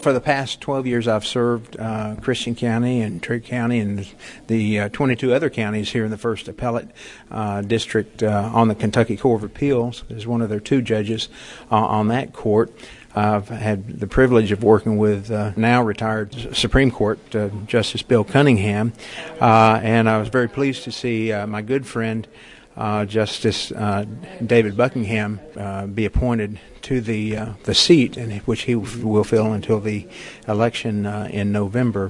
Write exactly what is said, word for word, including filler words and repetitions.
For the past twelve years, I've served uh, Christian County and Trigg County and the uh, twenty-two other counties here in the First Appellate uh, District uh, on the Kentucky Court of Appeals as one of their two judges uh, on that court. I've had the privilege of working with uh, now retired Supreme Court uh, Justice Bill Cunningham, uh, and I was very pleased to see uh, my good friend Uh, Justice uh, David Buckingham uh, be appointed to the uh, the seat, in which he will fill until the election uh, in November.